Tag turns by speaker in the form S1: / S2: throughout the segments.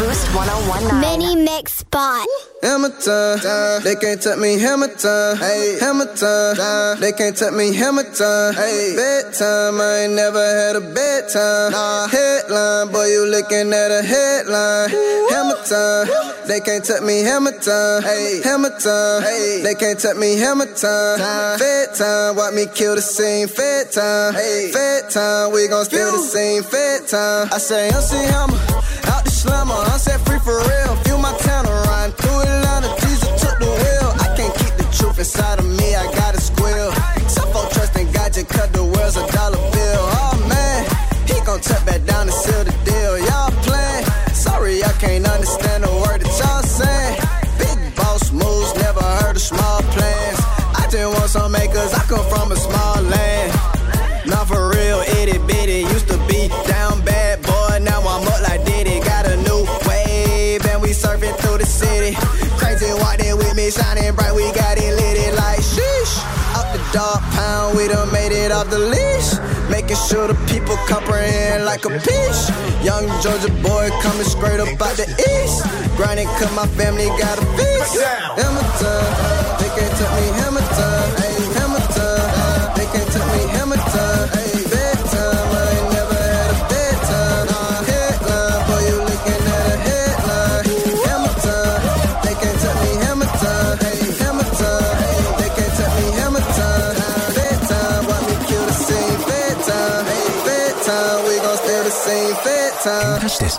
S1: Boost 1019.
S2: Mini Mix Spot.
S3: Hammer time, they can't touch me, hammer time. Hey, hammer time, they can't touch me, hammer time. Hey, bedtime, I ain't never had a bedtime. Nah, headline, boy, you looking at a headline. Hammer time, they can't touch me, hammer time. Hey, hammer time, hey, they can't touch me, hammer time. Fed time, watch me kill the scene. Fed time, hey, fed time, we gon' spill the scene. Fed time, I say, MC Hammer, out the slammer, I'm set free for real. Feel my town riding through Atlanta, Jesus took the wheel. I can't keep the truth inside of me, I gotta squeal. Suffolk trust in God, just cut the world's a dollar bill. Oh man, he gon' tuck back down and seal the deal. Y'all playing, sorry I can't understand the word that y'all saying. Big boss moves, never heard of small plans. I just want some acres, I come from a small land. Not for real, itty bitty, used to be down bad boy, now I'm up like Diddy. Got a new wave and we surfing through the city. Crazy walk there with me, shining bright, we got it lit like sheesh. Up the dog pound, we done made it off the leash. Making sure the people comprehend like a peach. Young Georgia boy coming straight up out the east. Grinding cause my family got a feast. Hammer time, they can't touch me, hammer time. Hey, hammer time, they can't touch me, hammer time. Hey, bedtime, I ain't never had a bedtime. Nah, headline, boy, you looking at a headline. Hammer time, they can't touch me, hammer time. Hey, hammer time, they can't touch me, hammer time. Bedtime, watch me kill the scene. Bedtime, hey, bedtime, we gon' steal the scene. Bedtime.
S4: Touch this.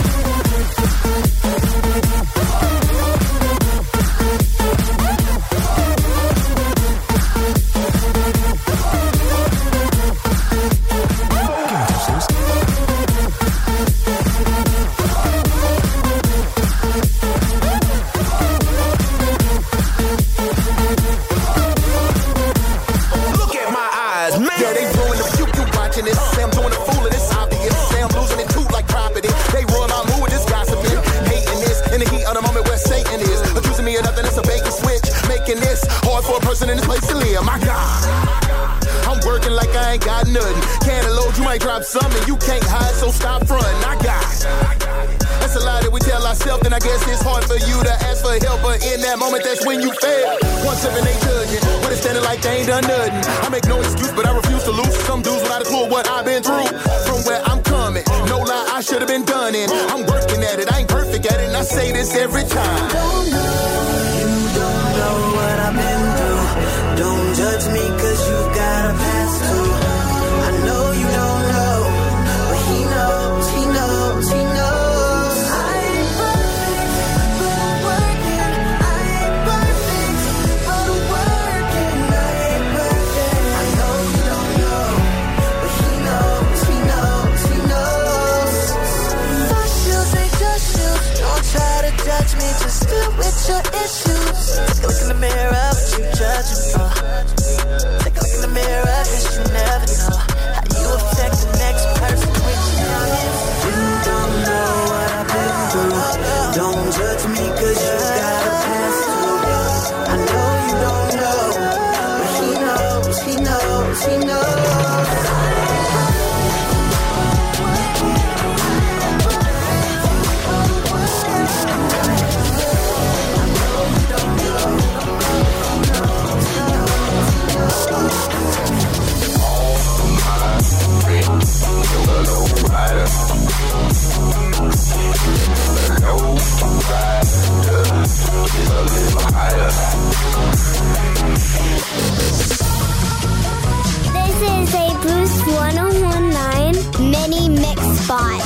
S5: In this place to live, my God, I'm working like I ain't got nothing. Cantaloupe, you might drop something, you can't hide, so stop frontin'. I got that's a lie that we tell ourselves, then I guess it's hard for you to ask for help, but in that moment, that's when you fail. 1-7 ain't judging, but it's standing like they ain't done nothing. I make no excuse, but I refuse to lose. Some dudes without a clue of what I've been through. From where I'm coming, no lie, I should have been done in. I'm working at it, I ain't perfect at it, and I say this every time.
S6: Don't know, you don't know what I've been through. Don't judge me cause you got a past too. I know you don't know, but he knows, he knows, he knows. I ain't perfect, but I'm working. I ain't perfect, but I'm working. I ain't perfect. I know you don't know, but he knows, he knows, he knows. Just shoes ain't just shoes. Don't try to judge me, just deal with your issues. Take a look in the mirror, what you judging for. Take a look in the mirror, cause you never know how you affect the next person with your comments. You don't know what I've been through. Don't judge me cause you got a past too. I know you don't know, but he knows, he knows, he knows.
S2: This is a Boost 1019 Mini Mix Spot.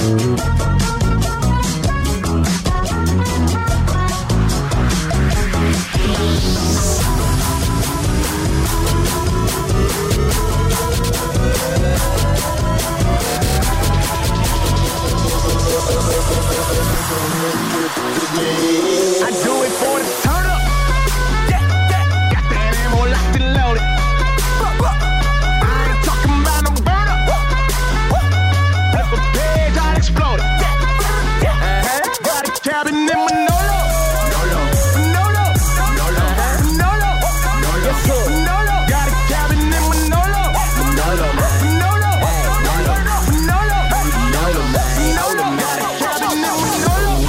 S7: I do it for the turn up. Got that ammo locked and loaded. I ain't talking about no burn up. If a page I'll explode it. Got a cabin in Manolo. Manolo. Yes, sir. Got a cabin in Manolo. Manolo. Got a cabin in Manolo.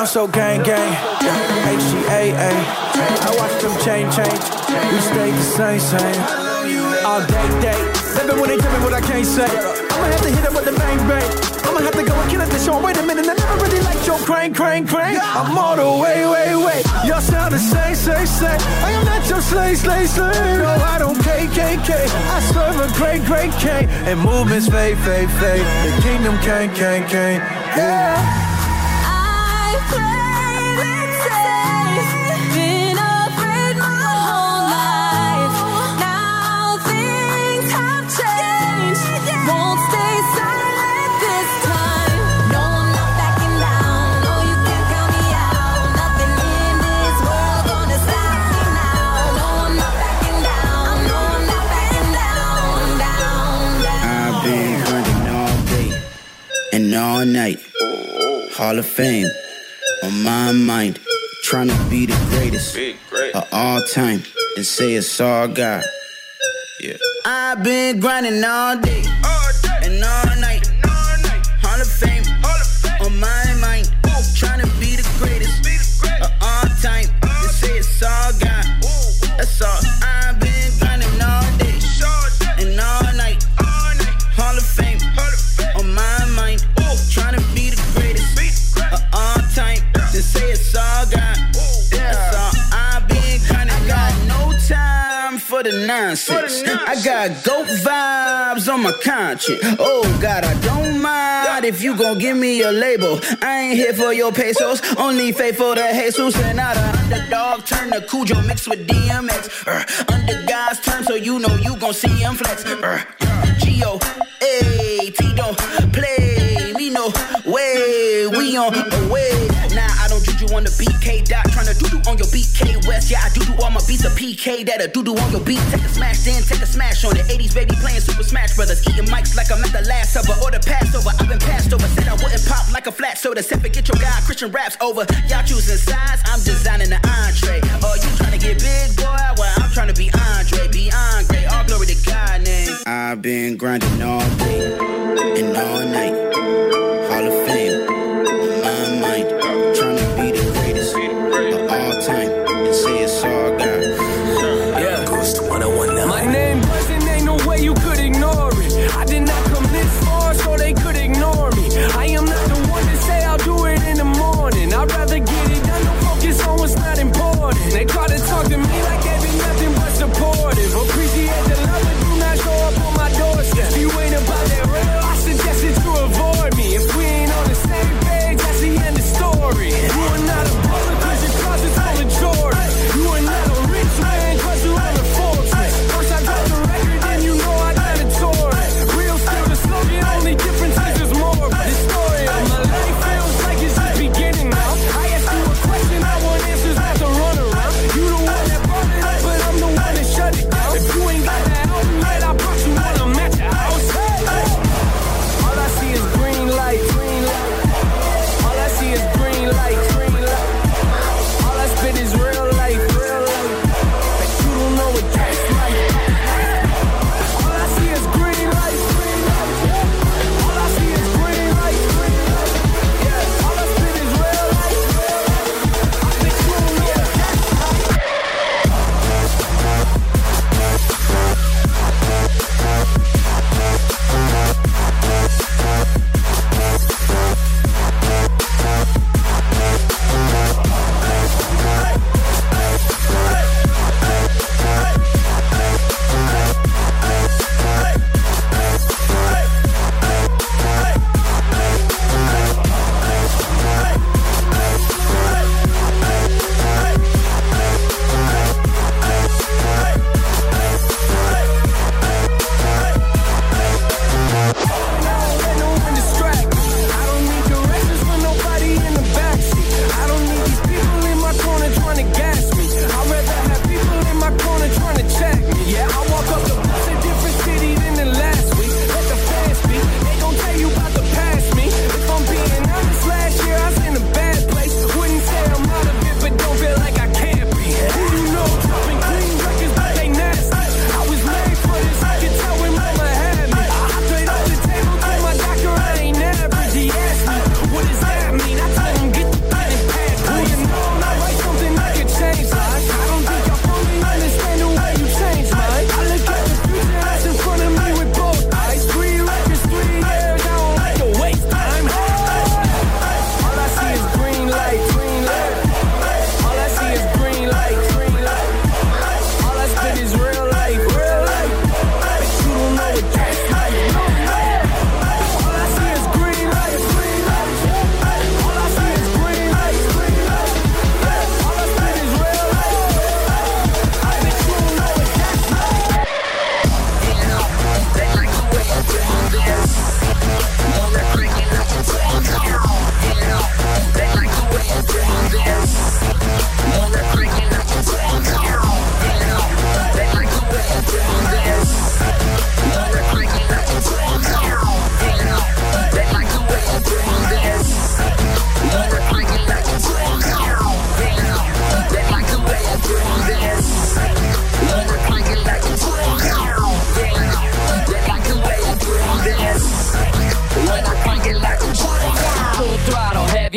S1: I'm so gang gang, HGAA. I watch them change. We stay the same. All day. Baby, when they tell me what I can't say, I'ma have to hit it with the bang. I'ma have to go and kill it this show. Wait a minute, I never really liked your crank. I'm all the way. Y'all sound the same. I am not your slave. No, I don't KKK. I serve a great king. And movements fade. The kingdom can't. Yeah.
S4: I played it safe, been afraid my whole life. Now things have changed, won't stay silent this time. No, I'm not backing down, no, you can't count me out. Nothing in this world gonna stop me now. No, I'm not backing down, no, I'm not backing down.
S6: I've been grinding all day and all night. Hall of Fame on my mind, trying to be the greatest of all time and say it's all God. Yeah. I've been grinding all day and all night. Hall of Fame on my mind, trying to be the greatest of all time and say it's all God. That's all. I've been grinding all day and all night. Hall of Fame on my mind, trying to be the greatest of all time. Just say it's all God. That's all. I've been kinda got no time for the nonsense. I got GOAT vibes on my conscience. Oh God, I don't mind if you gon' give me a label. I ain't here for your pesos, only faithful to Jesus. And out of underdog, turn to Cujo mixed with DMX. Under God's terms, so you know you gon' see him flex. Gio, T don't play me no way. We on the way. Nah, I don't juju on the BK dot. Tryna doo-doo on your BK West. Yeah, I do all my beats a PK. That'll doo-doo on your beat. Take a smash, then take a smash on the 80s baby playing Super Smash Brothers. Eating mics like I'm at the last supper or the Passover. I've been passed over. Said I wouldn't pop like a flat soda. Said forget your guy, Christian raps over. Y'all choosing sides, I'm designing the entree. Oh, you tryna get big, boy? Well, I'm tryna be Andre. Beyond great, all glory to God name. I've been grinding all day and all night. Hall of Fame on my mind, trying to be the greatest of all time and say it's all God.
S1: Yeah, Ghost 101. My name wasn't, ain't no way you could ignore it. I did not come this far so they could ignore me. I am not the one to say I'll do it in the morning. I'd rather get it done, no focus on what's not important. They try to talk to me like they been nothing but supportive. Appreciate the love, but do not show up on my doorstep. You ain't about that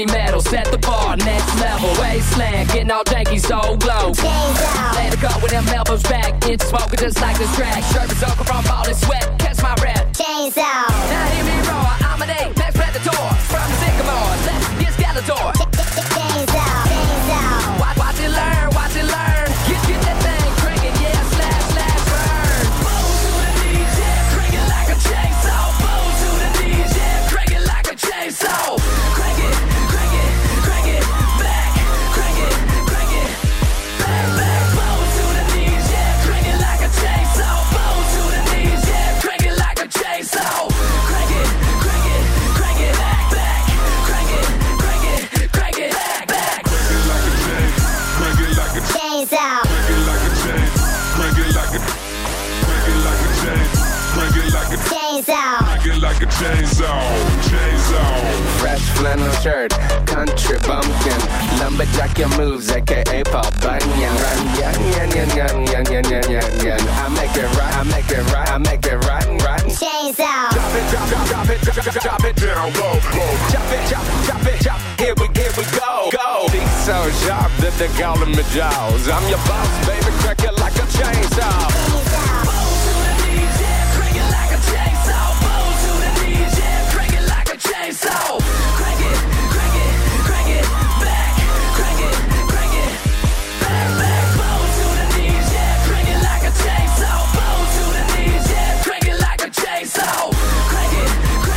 S8: heavy metal, set the bar, next level. Wasteland, getting all janky, so glow. Let it go with them elbows back, inch smoking just like this track. Shirt is over from all this sweat, catch my breath.
S2: Chains out.
S8: Now hear me roar, I'm an apex predator. From the sycamore, let's get Skeletor.
S2: Chains out. Chains out.
S8: Watch it learn, watch it learn. Get that thing cranking, yeah, slash, burn. Boom to the DJ, crank it like a chainsaw. Boom to the DJ, crank it like a chainsaw. Crank it, back. Crank it, back. Boom to the DJ, crank it like a chainsaw. Boom to the DJ, crank it like a chainsaw. Crank it, back. Crank it, back.
S2: Chains out. Chains out.
S9: Fresh flannel shirt, country bumpkin, lumberjack your moves, aka Paul Bunyan. Run, yan. I make it right.
S2: Chains out.
S9: Drop it down low. Chop it. Here we go. Be so sharp that they call me Jaws. I'm your boss, baby, crack it like a chainsaw.
S8: Chainsaw, crank it, back, crank it, back, boom to the DJ, crank it like a chainsaw, boom to the DJ, crank it like a chainsaw, crank it,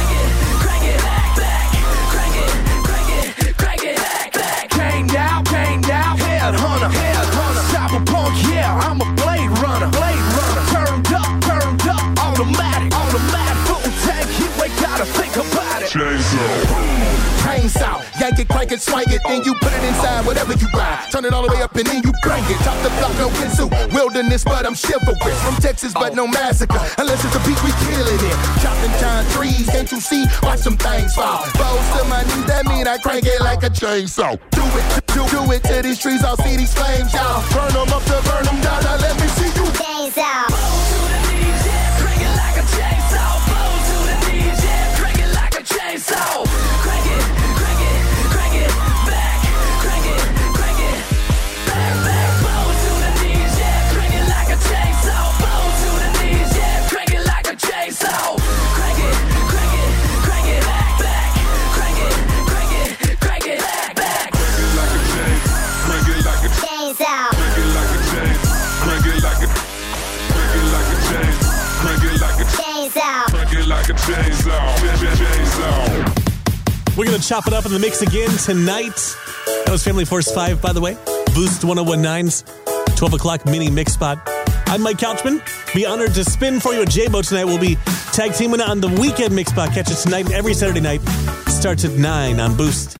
S8: back, crank it, back.
S1: Came down, headhunter, cyberpunk, yeah, I'm a blade runner, turned up, automatic, full tank, you ain't gotta think about it.
S5: Chainsaw, yank it, crank it, swing it, then you put it inside whatever you buy. Turn it all the way up and then you crank it. Top the block, no Kinsu. Wilderness, but I'm chivalrous. From Texas, but no massacre. Unless it's a beat, we killing it. Chopping giant trees, can't you see? Watch some things fall. Bows to my knees, that mean I crank it like a chainsaw. Do it to these trees, I'll see these flames, y'all. Burn them up to burn them down, now let me see you.
S2: Chains out.
S8: Chainsaw, crank it, back, crank it, back, boom to the DJ, crank it like a chainsaw, boom to the DJ, crank it like a chainsaw, crank it, back, crank it, back.
S2: Chains out. Chains out.
S10: We're going to chop it up in the mix again tonight. That was Family Force 5, by the way. Boost 1019's 12 o'clock mini mix spot. I'm Mike Couchman. Be honored to spin for you at J-Bo tonight. We'll be tag teaming on the weekend mix spot. Catch it tonight and every Saturday night. Starts at 9 on Boost.